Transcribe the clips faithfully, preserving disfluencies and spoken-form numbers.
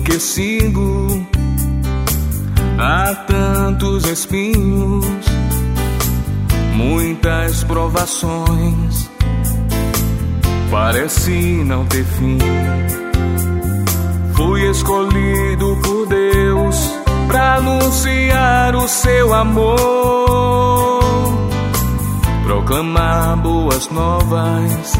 que sigo há tantos espinhos, muitas provações, parece não ter fim. Fui escolhido por Deus pra anunciar o seu amor, proclamar boas novas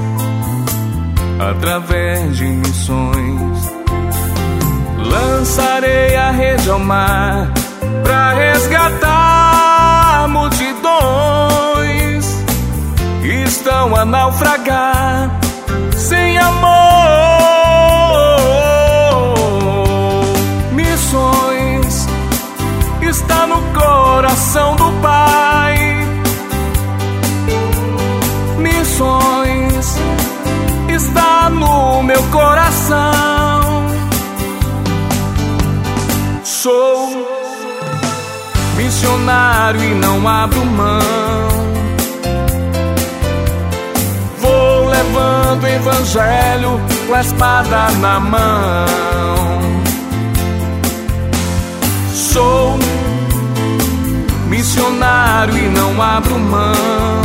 através de missões. Lançarei a rede ao mar pra resgatar multidões que estão a naufragar sem amor. Missões está no coração do Pai. Missões está no meu coração. Sou missionário e não abro mão. Vou levando o evangelho com a espada na mão. Sou missionário e não abro mão.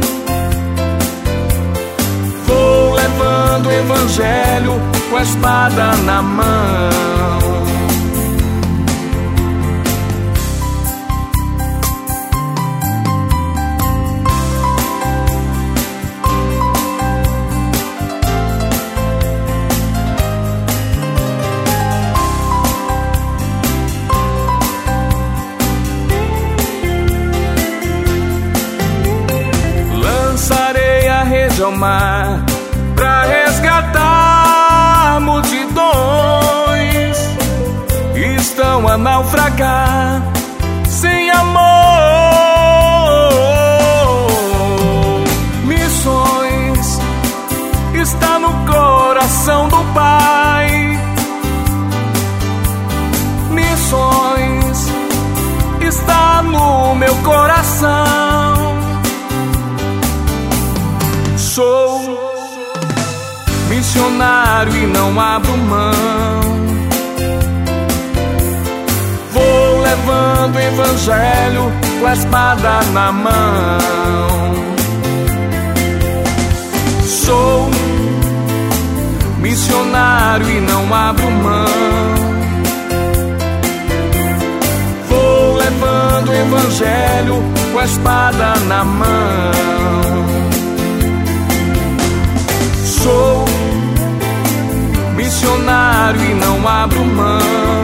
Vou levando o evangelho com a espada na mão. Lançarei a rede ao mar pra resgatar multidões que estão a naufragar sem amor. Missões está no coração do Pai. Missões está no meu coração. Sou missionário e não abro mão. Vou levando o evangelho com a espada na mão. Sou missionário e não abro mão. Vou levando o evangelho com a espada na mão. Sou missionário e não abro mão.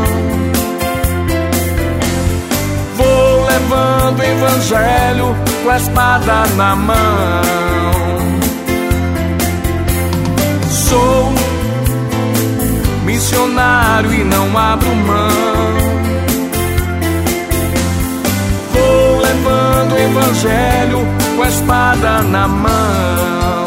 Vou levando o evangelho com a espada na mão. Sou missionário e não abro mão. Vou levando o evangelho com a espada na mão.